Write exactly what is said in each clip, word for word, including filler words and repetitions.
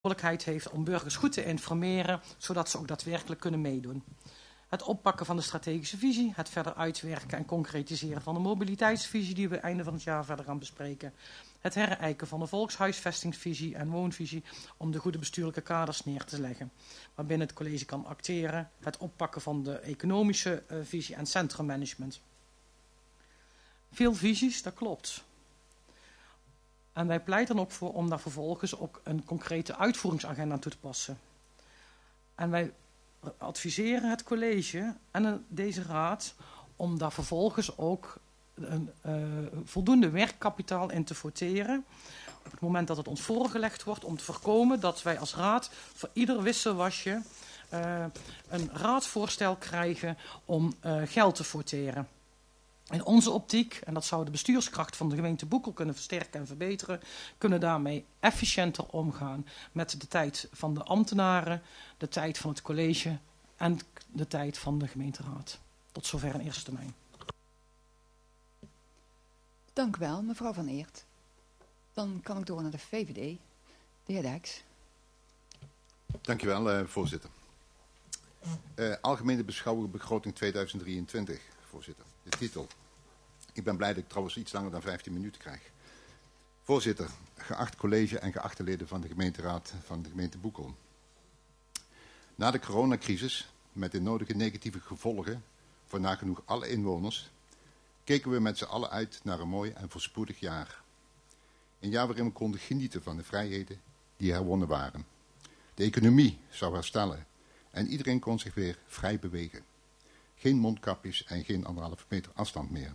verantwoordelijkheid heeft om burgers goed te informeren, zodat ze ook daadwerkelijk kunnen meedoen. Het oppakken van de strategische visie, het verder uitwerken en concretiseren van de mobiliteitsvisie die we einde van het jaar verder gaan bespreken. Het herijken van de volkshuisvestingsvisie en woonvisie om de goede bestuurlijke kaders neer te leggen, waarbinnen het college kan acteren. Het oppakken van de economische uh, visie en centrummanagement. Veel visies, dat klopt. En wij pleiten ook voor om daar vervolgens ook een concrete uitvoeringsagenda toe te passen. En wij adviseren het college en deze raad om daar vervolgens ook een uh, voldoende werkkapitaal in te forteren. Op het moment dat het ons voorgelegd wordt, om te voorkomen dat wij als raad voor ieder wisselwasje uh, een raadsvoorstel krijgen om uh, geld te forteren. In onze optiek, en dat zou de bestuurskracht van de gemeente Boekel kunnen versterken en verbeteren, kunnen daarmee efficiënter omgaan met de tijd van de ambtenaren, de tijd van het college en de tijd van de gemeenteraad. Tot zover in eerste termijn. Dank u wel, mevrouw Van Eert. Dan kan ik door naar de V V D. De heer Dijks. Dank u wel, uh, voorzitter. Uh, Algemene beschouwing begroting tweeduizend drieëntwintig, voorzitter. De titel. Ik ben blij dat ik trouwens iets langer dan vijftien minuten krijg. Voorzitter, geacht college en geachte leden van de gemeenteraad van de gemeente Boekel. Na de coronacrisis, met de nodige negatieve gevolgen voor nagenoeg alle inwoners, keken we met z'n allen uit naar een mooi en voorspoedig jaar. Een jaar waarin we konden genieten van de vrijheden die herwonnen waren. De economie zou herstellen en iedereen kon zich weer vrij bewegen. Geen mondkapjes en geen anderhalve meter afstand meer.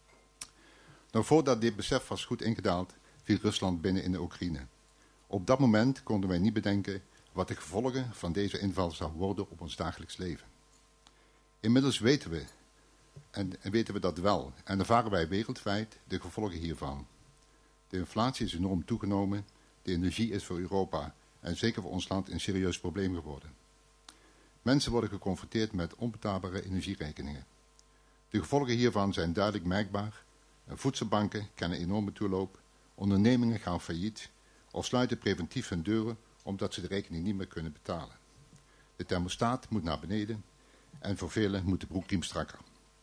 Nog voordat dit besef was goed ingedaald, viel Rusland binnen in de Oekraïne. Op dat moment konden wij niet bedenken wat de gevolgen van deze inval zou worden op ons dagelijks leven. Inmiddels weten we, en, en weten we dat wel, en ervaren wij wereldwijd de gevolgen hiervan. De inflatie is enorm toegenomen, de energie is voor Europa en zeker voor ons land een serieus probleem geworden. Mensen worden geconfronteerd met onbetaalbare energierekeningen. De gevolgen hiervan zijn duidelijk merkbaar. Voedselbanken kennen enorme toeloop, ondernemingen gaan failliet of sluiten preventief hun deuren omdat ze de rekening niet meer kunnen betalen. De thermostaat moet naar beneden en voor velen moet de broekriem strakker.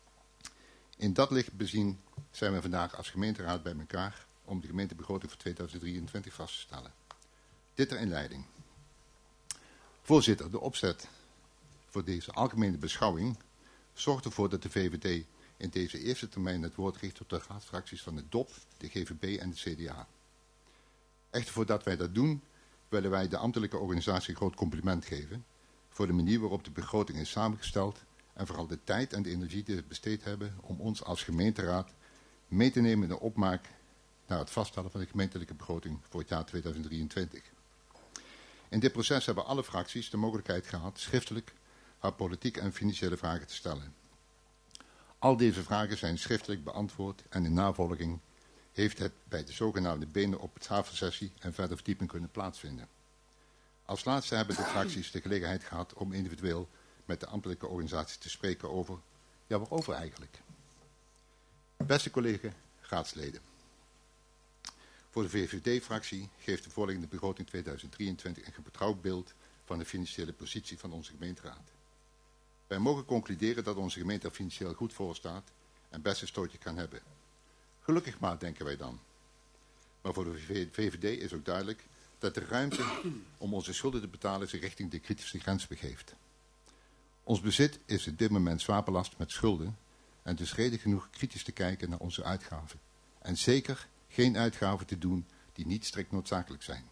In dat licht bezien zijn we vandaag als gemeenteraad bij elkaar om de gemeentebegroting voor tweeduizend drieëntwintig vast te stellen. Dit ter inleiding. Voorzitter, de opzet voor deze algemene beschouwing zorgt ervoor dat de V V D in deze eerste termijn het woord richt tot de raadsfracties van de D O P, de G V B en de C D A. Echter voordat wij dat doen, willen wij de ambtelijke organisatie een groot compliment geven voor de manier waarop de begroting is samengesteld en vooral de tijd en de energie die ze besteed hebben om ons als gemeenteraad mee te nemen in de opmaak naar het vaststellen van de gemeentelijke begroting voor het jaar tweeduizend drieëntwintig. In dit proces hebben alle fracties de mogelijkheid gehad schriftelijk haar politieke en financiële vragen te stellen. Al deze vragen zijn schriftelijk beantwoord en in navolging heeft het bij de zogenaamde benen op het tafelsessie en verder verdieping kunnen plaatsvinden. Als laatste hebben de fracties de gelegenheid gehad om individueel met de ambtelijke organisatie te spreken over, ja waarover eigenlijk? Beste collega raadsleden. Voor de V V D-fractie geeft de voorliggende begroting tweeduizend drieëntwintig een betrouwd beeld van de financiële positie van onze gemeenteraad. Wij mogen concluderen dat onze gemeente er financieel goed voor staat en best een stootje kan hebben. Gelukkig maar, denken wij dan. Maar voor de V V D is ook duidelijk dat de ruimte om onze schulden te betalen zich richting de kritische grens begeeft. Ons bezit is op dit moment zwaar belast met schulden en dus reden genoeg kritisch te kijken naar onze uitgaven. En zeker geen uitgaven te doen die niet strikt noodzakelijk zijn.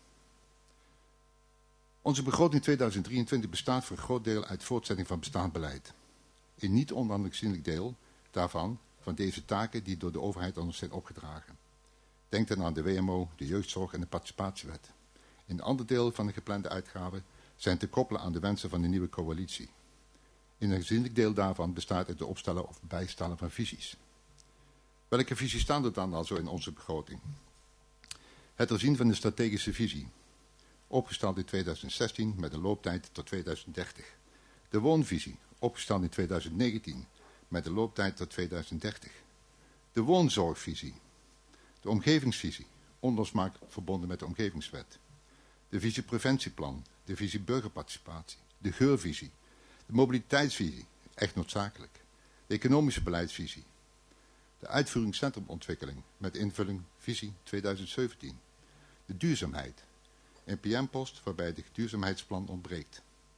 Onze begroting tweeduizend drieëntwintig bestaat voor een groot deel uit voortzetting van bestaand beleid. Een niet onaanzienlijk deel daarvan, van deze taken die door de overheid aan ons zijn opgedragen. Denk dan aan de W M O, de jeugdzorg en de participatiewet. Een ander deel van de geplande uitgaven zijn te koppelen aan de wensen van de nieuwe coalitie. Een aanzienlijk deel daarvan bestaat uit de opstellen of bijstellen van visies. Welke visies staan er dan al zo in onze begroting? Het herzien van de strategische visie. Opgesteld in tweeduizend zestien met een looptijd tot tweeduizend dertig. De woonvisie, opgesteld in tweeduizend negentien met een looptijd tot tweeduizend dertig. De woonzorgvisie. De omgevingsvisie, onlosmakelijk verbonden met de omgevingswet. de visiepreventieplan, de visie burgerparticipatie, de geurvisie, de mobiliteitsvisie, echt noodzakelijk, de economische beleidsvisie, de uitvoeringscentrumontwikkeling met invulling visie tweeduizend zeventien, de duurzaamheid, een P M-post waarbij het duurzaamheidsplan ontbreekt.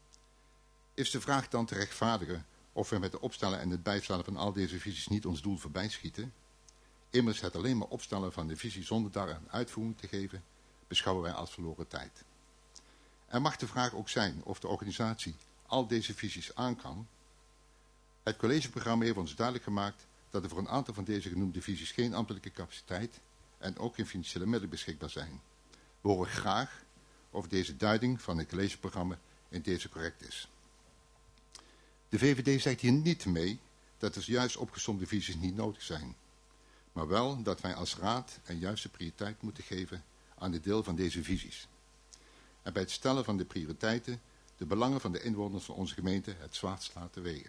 Is de vraag dan te rechtvaardigen of we met het opstellen en het bijstellen van al deze visies niet ons doel voorbij schieten? Immers het alleen maar opstellen van de visie zonder daar een uitvoering te geven, beschouwen wij als verloren tijd. Er mag de vraag ook zijn of de organisatie al deze visies aan kan. Het collegeprogramma heeft ons duidelijk gemaakt dat er voor een aantal van deze genoemde visies geen ambtelijke capaciteit en ook geen financiële middelen beschikbaar zijn. We horen graag of deze duiding van het collegeprogramma in deze correct is. De V V D zegt hier niet mee dat de juist opgesomde visies niet nodig zijn, maar wel dat wij als raad een juiste prioriteit moeten geven aan het deel van deze visies. En bij het stellen van de prioriteiten de belangen van de inwoners van onze gemeente het zwaarst laten wegen.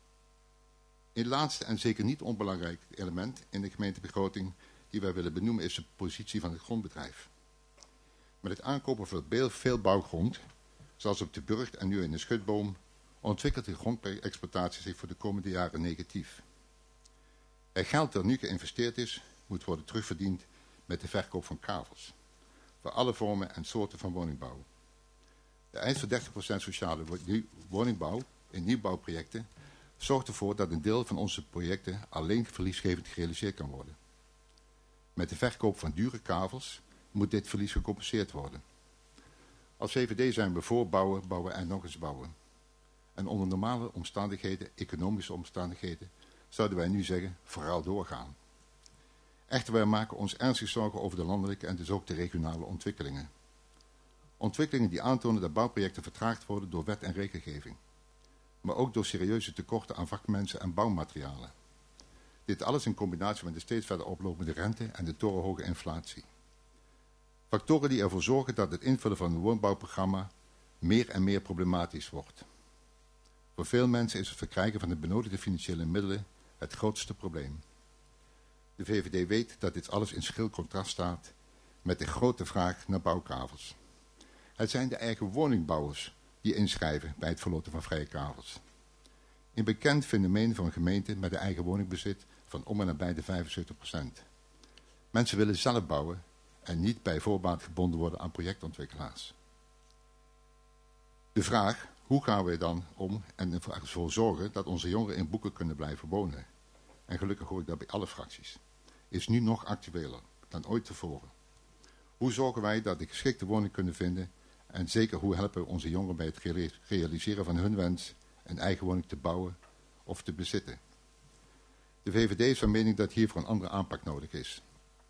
Een laatste en zeker niet onbelangrijk element in de gemeentebegroting die wij willen benoemen is de positie van het grondbedrijf. Met het aankopen van veel bouwgrond, zoals op de Burgt en nu in de Schutboom, ontwikkelt de grondexploitatie zich voor de komende jaren negatief. Het geld dat nu geïnvesteerd is, moet worden terugverdiend met de verkoop van kavels, voor alle vormen en soorten van woningbouw. De eis van dertig procent sociale woningbouw in nieuwbouwprojecten zorgt ervoor dat een deel van onze projecten alleen verliesgevend gerealiseerd kan worden. Met de verkoop van dure kavels moet dit verlies gecompenseerd worden. Als V V D zijn we voor bouwen, bouwen en nog eens bouwen. En onder normale omstandigheden, economische omstandigheden, zouden wij nu zeggen, vooral doorgaan. Echter, wij maken ons ernstig zorgen over de landelijke en dus ook de regionale ontwikkelingen. Ontwikkelingen die aantonen dat bouwprojecten vertraagd worden door wet en regelgeving. Maar ook door serieuze tekorten aan vakmensen en bouwmaterialen. Dit alles in combinatie met de steeds verder oplopende rente en de torenhoge inflatie. Factoren die ervoor zorgen dat het invullen van een woonbouwprogramma meer en meer problematisch wordt. Voor veel mensen is het verkrijgen van de benodigde financiële middelen het grootste probleem. De V V D weet dat dit alles in schril contrast staat met de grote vraag naar bouwkavels. Het zijn de eigen woningbouwers die inschrijven bij het verloten van vrije kavels. Een bekend fenomeen van een gemeente met een eigen woningbezit van om en nabij de vijfenzeventig procent. Mensen willen zelf bouwen en niet bij voorbaat gebonden worden aan projectontwikkelaars. De vraag, hoe gaan we dan om en ervoor zorgen dat onze jongeren in Boeken kunnen blijven wonen? En gelukkig hoor ik dat bij alle fracties. Is nu nog actueler dan ooit tevoren. Hoe zorgen wij dat de geschikte woning kunnen vinden? En zeker hoe helpen we onze jongeren bij het realiseren van hun wens een eigen woning te bouwen of te bezitten? De V V D is van mening dat hiervoor een andere aanpak nodig is.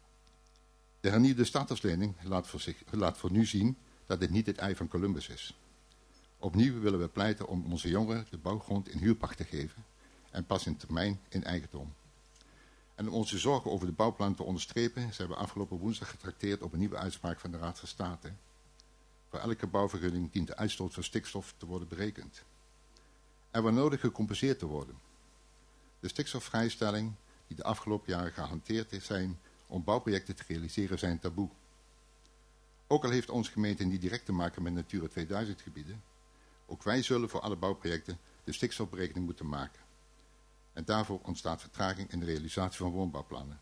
De hernieuwde starterslening laat voor, zich, laat voor nu zien dat dit niet het ei van Columbus is. Opnieuw willen we pleiten om onze jongeren de bouwgrond in huurpacht te geven en pas in termijn in eigendom. En om onze zorgen over de bouwplan te onderstrepen zijn we afgelopen woensdag getrakteerd op een nieuwe uitspraak van de Raad van State. Voor elke bouwvergunning dient de uitstoot van stikstof te worden berekend. En waar nodig gecompenseerd te worden. De stikstofvrijstelling die de afgelopen jaren gehanteerd zijn om bouwprojecten te realiseren zijn taboe. Ook al heeft onze gemeente niet direct te maken met Natura tweeduizend gebieden, ook wij zullen voor alle bouwprojecten de stikstofberekening moeten maken. En daarvoor ontstaat vertraging in de realisatie van woonbouwplannen.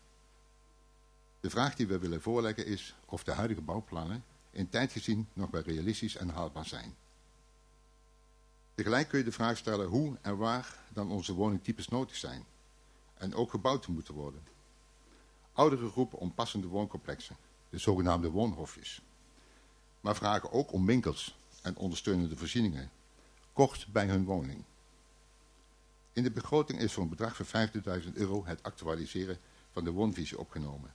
De vraag die we willen voorleggen is of de huidige bouwplannen in tijd gezien nog wel realistisch en haalbaar zijn. Tegelijk kun je de vraag stellen hoe en waar dan onze woningtypes nodig zijn en ook gebouwd moeten worden. Ouderen roepen om passende wooncomplexen, de zogenaamde woonhofjes, maar vragen ook om winkels en ondersteunende voorzieningen, kort bij hun woning. In de begroting is voor een bedrag van vijftigduizend euro het actualiseren van de woonvisie opgenomen.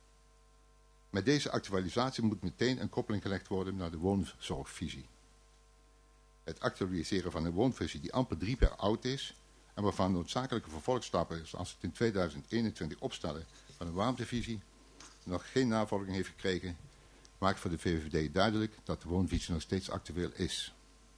Met deze actualisatie moet meteen een koppeling gelegd worden naar de woonzorgvisie. Het actualiseren van een woonvisie die amper drie jaar oud is en waarvan noodzakelijke vervolgstappen zoals het in tweeduizend eenentwintig opstellen van een warmtevisie nog geen navolging heeft gekregen, maakt voor de V V D duidelijk dat de woonvisie nog steeds actueel is.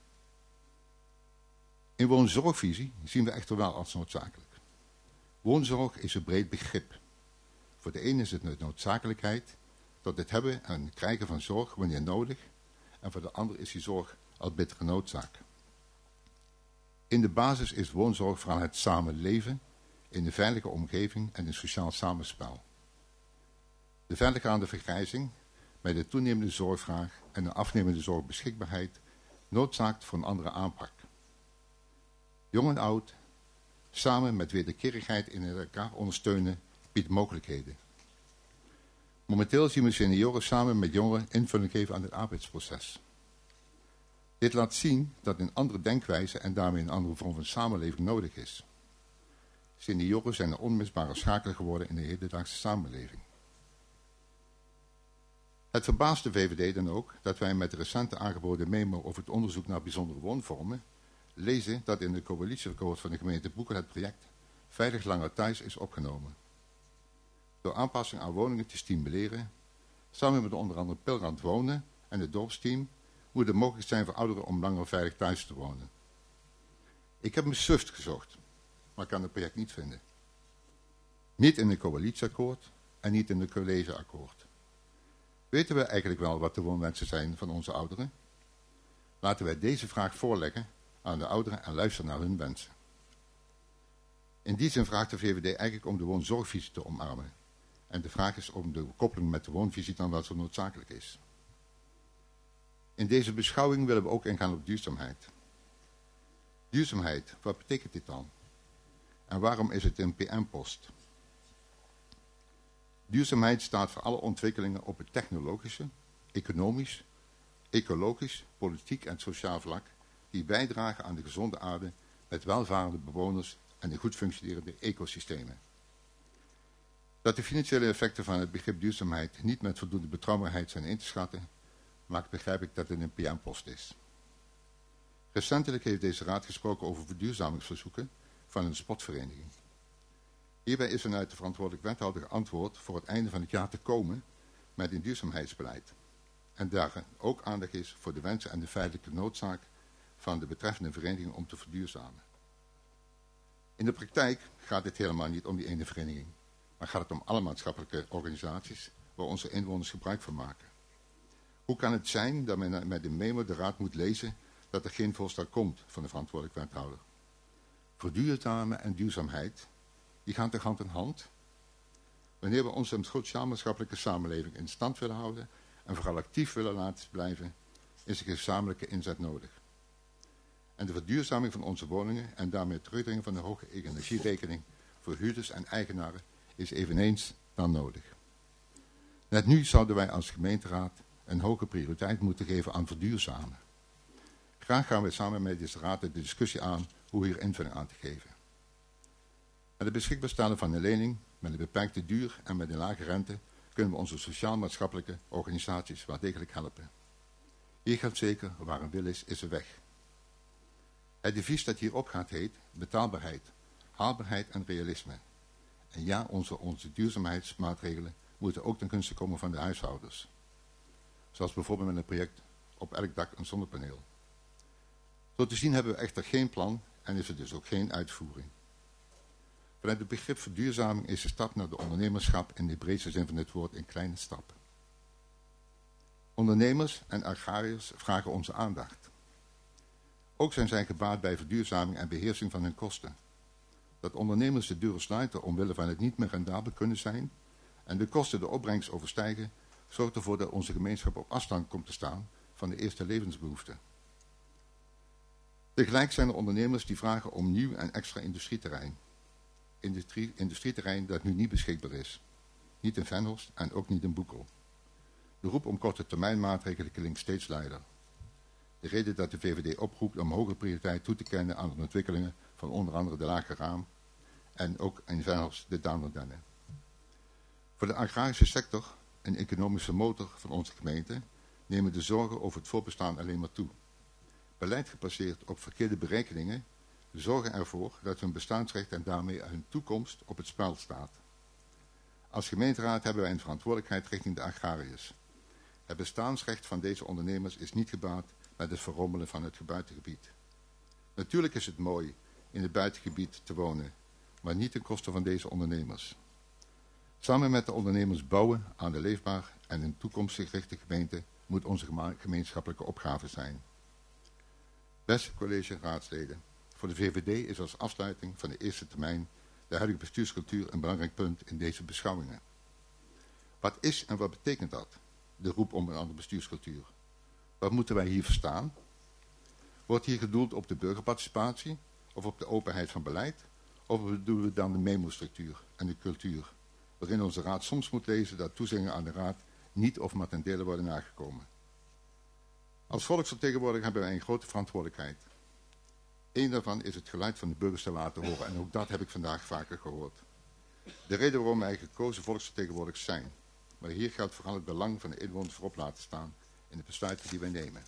In woonzorgvisie zien we echter wel als noodzakelijk. Woonzorg is een breed begrip. Voor de ene is het een noodzakelijkheid tot het hebben en krijgen van zorg wanneer nodig en voor de ander is die zorg als bittere noodzaak. In de basis is woonzorg vooral het samenleven in een veilige omgeving en een sociaal samenspel. De verdergaande vergrijzing met de toenemende zorgvraag en de afnemende zorgbeschikbaarheid noodzaakt voor een andere aanpak. Jong en oud, samen met wederkerigheid in elkaar ondersteunen, biedt mogelijkheden. Momenteel zien we senioren samen met jongeren invulling geven aan het arbeidsproces. Dit laat zien dat een andere denkwijze en daarmee een andere vorm van samenleving nodig is. Senioren zijn een onmisbare schakel geworden in de hedendaagse samenleving. Het verbaast de V V D dan ook dat wij met de recente aangeboden memo over het onderzoek naar bijzondere woonvormen lezen dat in de coalitieakkoord van de gemeente Boeken het project Veilig Langer Thuis is opgenomen. Door aanpassing aan woningen te stimuleren, samen met onder andere Pilrand Wonen en het dorpsteam, moet het mogelijk zijn voor ouderen om langer veilig thuis te wonen. Ik heb me suft gezocht, maar kan het project niet vinden. Niet in het coalitieakkoord en niet in het collegeakkoord. Weten we eigenlijk wel wat de woonwensen zijn van onze ouderen? Laten wij deze vraag voorleggen aan de ouderen en luisteren naar hun wensen. In die zin vraagt de V V D eigenlijk om de woonzorgvisie te omarmen. En de vraag is om de koppeling met de woonvisie dan wel zo noodzakelijk is. In deze beschouwing willen we ook ingaan op duurzaamheid. Duurzaamheid, wat betekent dit dan? En waarom is het een P M-post? Duurzaamheid staat voor alle ontwikkelingen op het technologische, economisch, ecologisch, politiek en sociaal vlak die bijdragen aan de gezonde aarde met welvarende bewoners en de goed functionerende ecosystemen. Dat de financiële effecten van het begrip duurzaamheid niet met voldoende betrouwbaarheid zijn in te schatten, maakt begrijp ik dat het een P M-post is. Recentelijk heeft deze raad gesproken over verduurzamingsverzoeken van een sportvereniging. Hierbij is vanuit de verantwoordelijk wethouder geantwoord voor het einde van het jaar te komen met een duurzaamheidsbeleid. En daar ook aandacht is voor de wensen en de feitelijke noodzaak van de betreffende vereniging om te verduurzamen. In de praktijk gaat het helemaal niet om die ene vereniging, maar gaat het om alle maatschappelijke organisaties waar onze inwoners gebruik van maken. Hoe kan het zijn dat men met een memo de raad moet lezen dat er geen voorstel komt van de verantwoordelijk wethouder? Verduurzamen en duurzaamheid, die gaan toch hand in hand? Wanneer we onze sociaal-maatschappelijke samenleving in stand willen houden en vooral actief willen laten blijven, is een gezamenlijke inzet nodig. En de verduurzaming van onze woningen en daarmee het terugdringen van de hoge energierekening voor huurders en eigenaren is eveneens dan nodig. Net nu zouden wij als gemeenteraad een hoge prioriteit moeten geven aan verduurzamen. Graag gaan we samen met deze raad de discussie aan hoe hier invulling aan te geven. Met het beschikbaar stellen van een lening met een beperkte duur en met een lage rente kunnen we onze sociaal-maatschappelijke organisaties wel degelijk helpen. Hier geldt zeker, waar een wil is, is een weg. Het devies dat hierop gaat heet betaalbaarheid, haalbaarheid en realisme. En ja, onze, onze duurzaamheidsmaatregelen moeten ook ten gunste komen van de huishoudens. Zoals bijvoorbeeld met een project op elk dak een zonnepaneel. Zo te zien hebben we echter geen plan en is er dus ook geen uitvoering. Vanuit het begrip verduurzaming is de stap naar de ondernemerschap in de breedste zin van het woord een kleine stap. Ondernemers en agrariërs vragen onze aandacht. Ook zijn zij gebaat bij verduurzaming en beheersing van hun kosten. Dat ondernemers de deuren sluiten omwille van het niet meer rendabel kunnen zijn en de kosten de opbrengst overstijgen, zorgt ervoor dat onze gemeenschap op afstand komt te staan van de eerste levensbehoeften. Tegelijk zijn er ondernemers die vragen om nieuw en extra industrieterrein. Industrie, industrieterrein dat nu niet beschikbaar is. Niet in Venhorst en ook niet in Boekel. De roep om korte termijn maatregelen klinkt steeds luider. De reden dat de V V D oproept om hoge prioriteit toe te kennen aan de ontwikkelingen van onder andere de Lage Raam en ook in Venhorst de Duinderdennen. Voor de agrarische sector, een economische motor van onze gemeente, nemen de zorgen over het voortbestaan alleen maar toe. Beleid gebaseerd op verkeerde berekeningen zorgen ervoor dat hun bestaansrecht en daarmee hun toekomst op het spel staat. Als gemeenteraad hebben wij een verantwoordelijkheid richting de agrariërs. Het bestaansrecht van deze ondernemers is niet gebaat met het verrommelen van het buitengebied. Natuurlijk is het mooi in het buitengebied te wonen, maar niet ten koste van deze ondernemers. Samen met de ondernemers bouwen aan de leefbaar en een toekomstgerichte gemeente moet onze gema- gemeenschappelijke opgave zijn. Beste college en raadsleden, voor de V V D is als afsluiting van de eerste termijn de huidige bestuurscultuur een belangrijk punt in deze beschouwingen. Wat is en wat betekent dat, de roep om een andere bestuurscultuur? Wat moeten wij hier verstaan? Wordt hier gedoeld op de burgerparticipatie of op de openheid van beleid? Of bedoelen we dan de memo-structuur en de cultuur, waarin onze raad soms moet lezen dat toezeggingen aan de raad niet of maar ten dele worden nagekomen? Als volksvertegenwoordiger hebben wij een grote verantwoordelijkheid. Eén daarvan is het geluid van de burgers te laten horen en ook dat heb ik vandaag vaker gehoord. De reden waarom wij gekozen volksvertegenwoordigers zijn. Maar hier geldt vooral het belang van de inwoners voorop laten staan in de besluiten die wij nemen.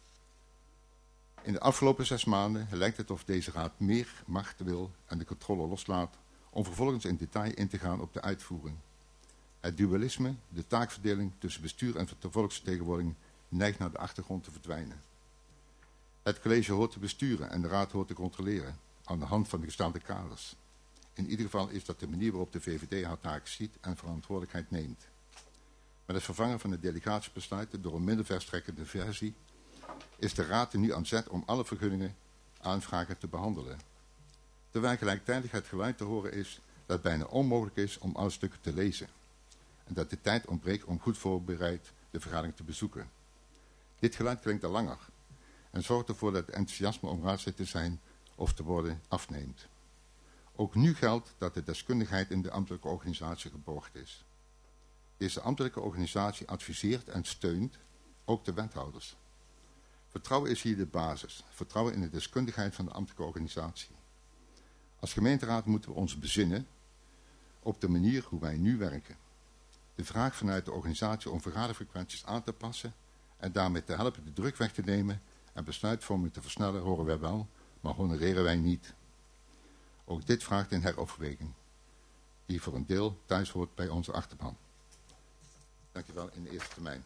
In de afgelopen zes maanden lijkt het of deze raad meer macht wil en de controle loslaat om vervolgens in detail in te gaan op de uitvoering. Het dualisme, de taakverdeling tussen bestuur en volksvertegenwoordiging neigt naar de achtergrond te verdwijnen. Het college hoort te besturen en de raad hoort te controleren aan de hand van de gestelde kaders. In ieder geval is dat de manier waarop de V V D haar taak ziet en verantwoordelijkheid neemt. Met het vervangen van de delegatiebesluiten door een minder verstrekkende versie is de raad er nu aan zet om alle vergunningen aanvragen te behandelen. Terwijl gelijktijdig het geluid te horen is dat het bijna onmogelijk is om alle stukken te lezen. En dat de tijd ontbreekt om goed voorbereid de vergadering te bezoeken. Dit geluid klinkt al langer en zorgt ervoor dat het enthousiasme om raadslid te zijn of te worden afneemt. Ook nu geldt dat de deskundigheid in de ambtelijke organisatie geborgd is. Deze ambtelijke organisatie adviseert en steunt ook de wethouders. Vertrouwen is hier de basis. Vertrouwen in de deskundigheid van de ambtelijke organisatie. Als gemeenteraad moeten we ons bezinnen op de manier hoe wij nu werken. De vraag vanuit de organisatie om vergaderfrequenties aan te passen en daarmee te helpen de druk weg te nemen en besluitvorming te versnellen horen wij wel, maar honoreren wij niet. Ook dit vraagt een heroverweging, die voor een deel thuis hoort bij onze achterban. Dank u wel in de eerste termijn.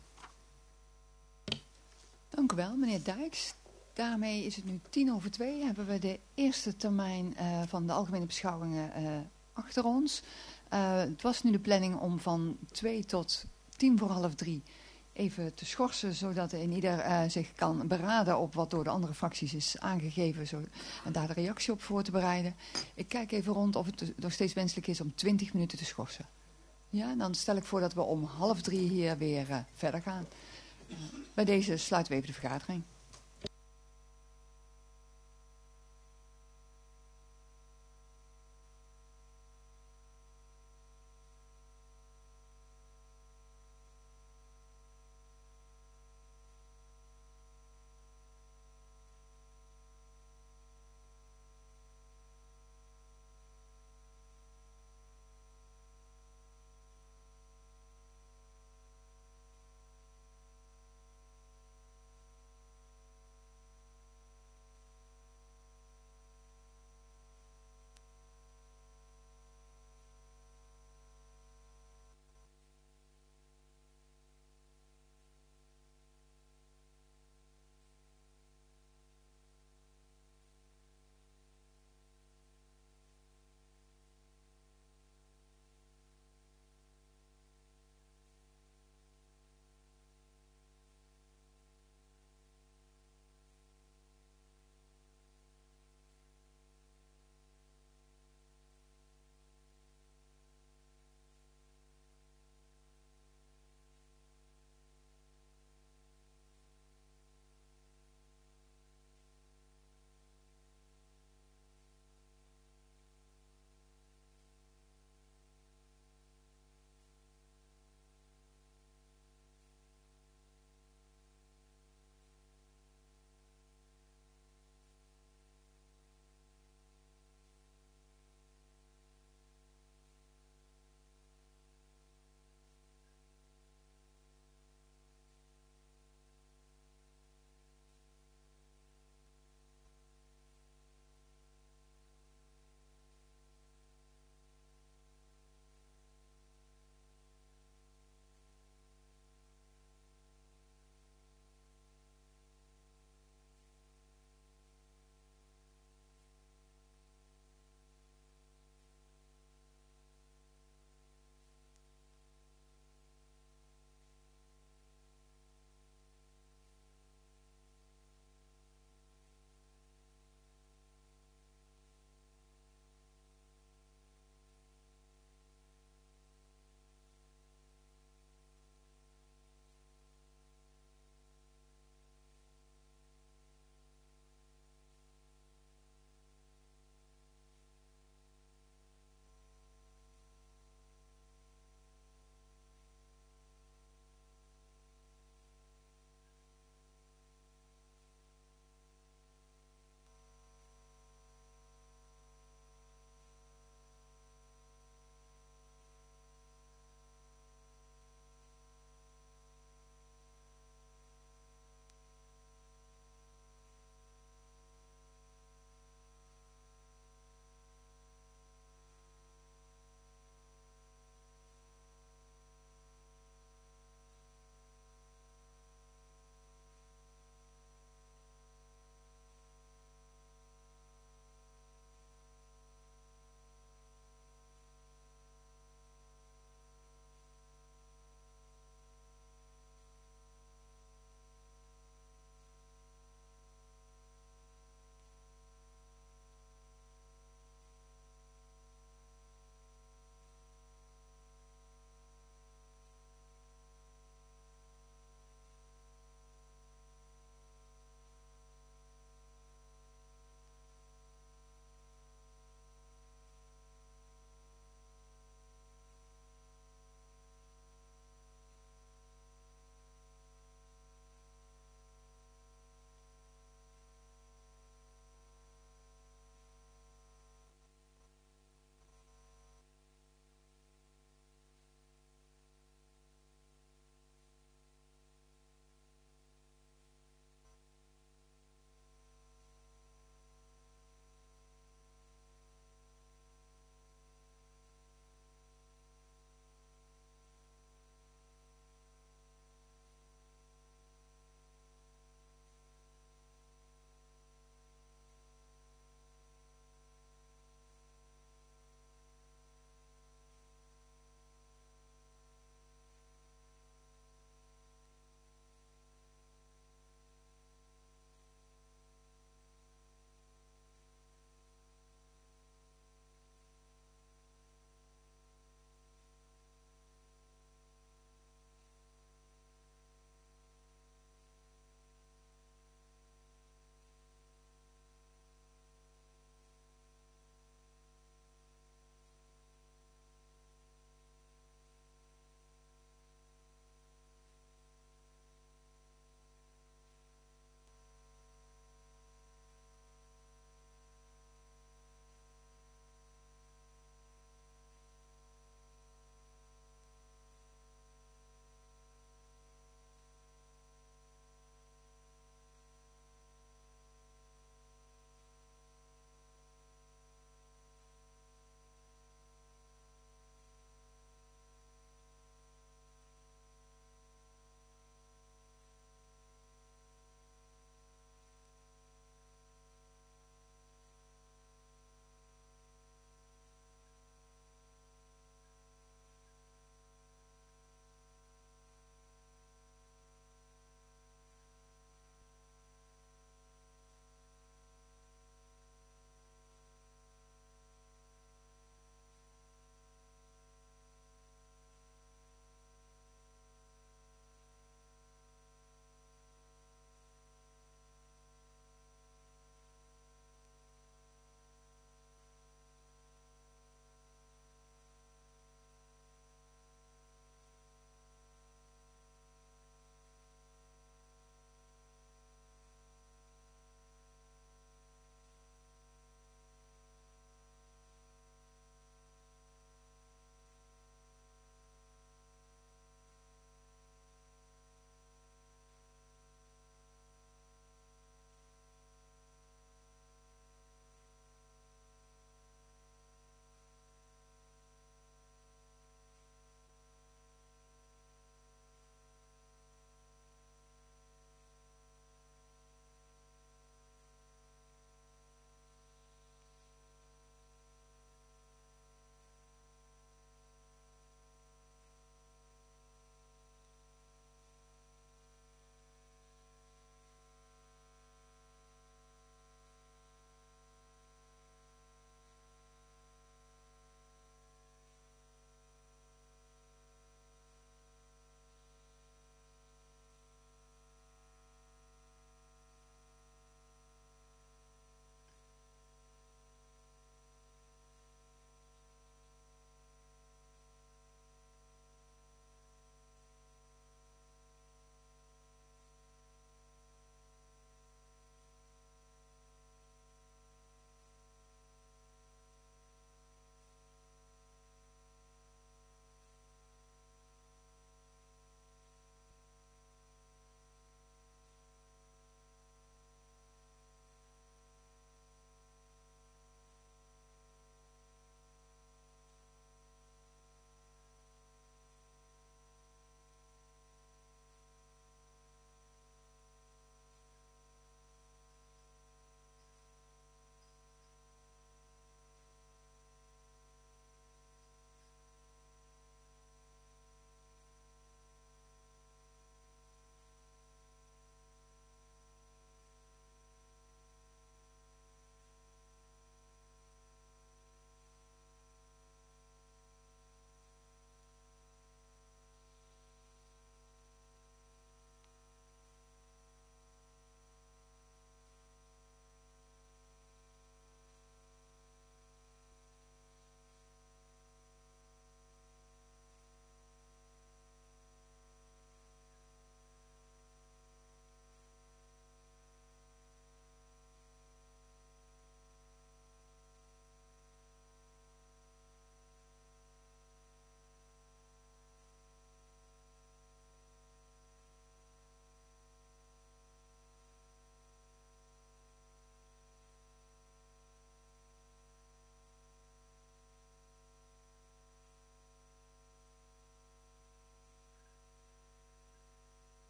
Dank u wel, meneer Dijks. Daarmee is het nu tien over twee. Hebben we de eerste termijn uh, van de algemene beschouwingen uh, achter ons. Uh, het was nu de planning om van twee tot tien voor half drie even te schorsen, zodat in ieder uh, zich kan beraden op wat door de andere fracties is aangegeven zo, en daar de reactie op voor te bereiden. Ik kijk even rond of het nog steeds wenselijk is om twintig minuten te schorsen. Ja, dan stel ik voor dat we om half drie hier weer uh, verder gaan. Uh, bij deze sluiten we even de vergadering.